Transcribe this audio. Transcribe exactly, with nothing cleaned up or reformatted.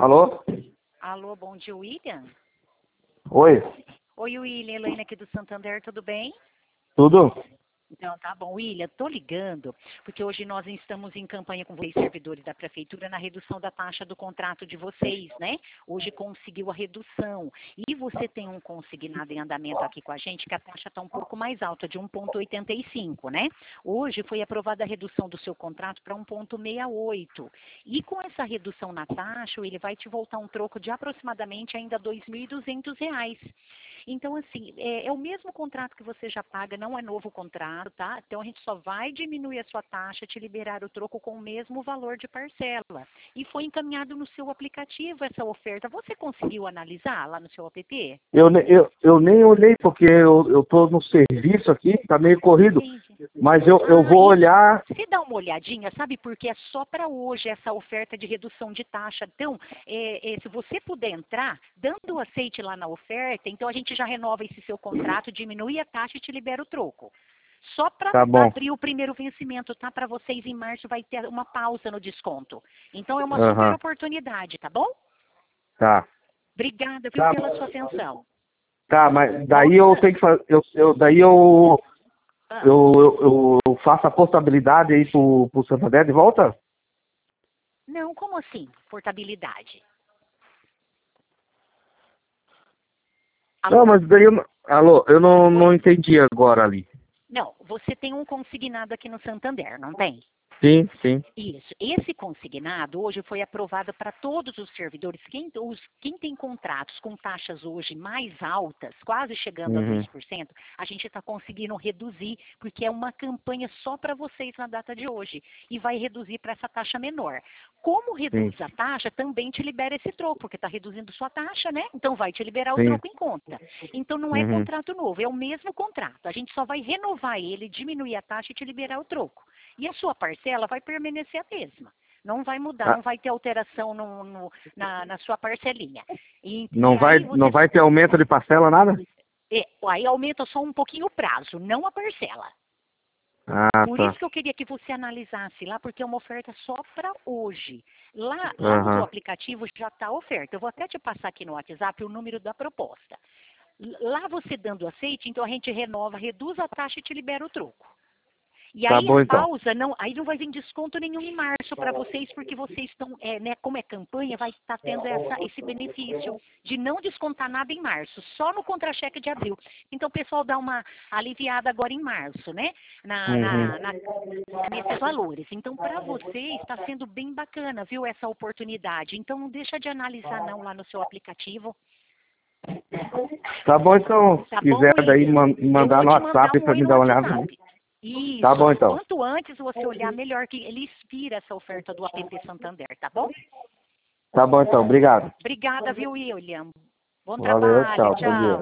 Alô? Alô, bom dia, William? Oi, Oi, William, Elaine aqui do Santander, tudo bem? tudo? Então, tá bom. William, tô ligando, porque hoje nós estamos em campanha com vocês, servidores da Prefeitura, na redução da taxa do contrato de vocês, né? Hoje conseguiu a redução. E você tem um consignado em andamento aqui com a gente, que a taxa está um pouco mais alta, de um vírgula oitenta e cinco, né? Hoje foi aprovada a redução do seu contrato para um vírgula sessenta e oito. E com essa redução na taxa, ele vai te voltar um troco de aproximadamente ainda dois mil e duzentos reais. Então, assim, é, é o mesmo contrato que você já paga, não é novo contrato, tá? Então, a gente só vai diminuir a sua taxa, te liberar o troco com o mesmo valor de parcela. E foi encaminhado no seu aplicativo essa oferta. Você conseguiu analisar lá no seu app? Eu, ne- eu, eu nem olhei porque eu, eu tô no serviço aqui, tá meio corrido. Entendi. Mas eu, eu Ah, vou e olhar. você dá uma olhadinha, sabe? Porque é só para hoje essa oferta de redução de taxa. Então, é, é, se você puder entrar, dando o aceite lá na oferta, então a gente já renova esse seu contrato, diminui a taxa e te libera o troco. Só para Tá bom. abrir o primeiro vencimento, tá? Para vocês em março vai ter uma pausa no desconto. Então é uma super Aham, oportunidade, tá bom? tá. Obrigada, viu, Tá, pela sua atenção. tá, mas daí eu Volta. tenho que fazer. Eu, eu, daí eu, Ah, eu, eu, eu faço a portabilidade aí pro, pro Santander de volta? não, como assim? Portabilidade. Não, Alô? mas daí eu. não- Alô, eu não, não entendi agora ali. Não, você tem um consignado aqui no Santander, não tem? Sim, sim. Isso. Esse consignado hoje foi aprovado para todos os servidores. Quem, os, quem tem contratos com taxas hoje mais altas, quase chegando a Uhum. dois por cento, a gente está conseguindo reduzir, porque é uma campanha só para vocês na data de hoje. E vai reduzir para essa taxa menor. Como Sim, reduz a taxa, também te libera esse troco, porque está reduzindo sua taxa, né? Então vai te liberar o sim. troco em conta. Então não é Uhum. contrato novo, é o mesmo contrato. A gente só vai renovar ele, diminuir a taxa e te liberar o troco. E a sua parcela vai permanecer a mesma. Não vai mudar, Ah, não vai ter alteração no, no- na, na sua parcelinha. E, não e vai, aí não você. vai ter aumento de parcela, nada? é, aí aumenta só um pouquinho o prazo, não a parcela. Ah, Por tá. isso que eu queria que você analisasse lá, porque é uma oferta só para hoje. Lá, lá no seu Aham. aplicativo já está a oferta. Eu vou até te passar aqui no WhatsApp o número da proposta. Lá você dando aceite, então a gente renova, reduz a taxa e te libera o troco. E Tá aí bom a então. pausa, não, aí não vai vir desconto nenhum em março para vocês, porque vocês estão, é, né, como é campanha, vai estar tendo essa, esse benefício de não descontar nada em março, só no contra-cheque de abril. Então o pessoal dá uma aliviada agora em março, né? Na, Uhum. na, na- nesses valores. Então, para vocês está sendo bem bacana, viu, essa oportunidade. Então não deixa de analisar não lá no seu aplicativo. Tá bom então, se Tá bom, quiser daí William? man- Eu mandar vou no te mandar WhatsApp um pra oi me no dar uma olhada, né? WhatsApp. Tá Isso. bom então. Quanto antes você olhar, melhor que ele expira essa oferta do app Santander, tá bom? Tá bom então, obrigado. Obrigada, viu, William? Bom Valeu, trabalho. tchau, bom dia. Tchau.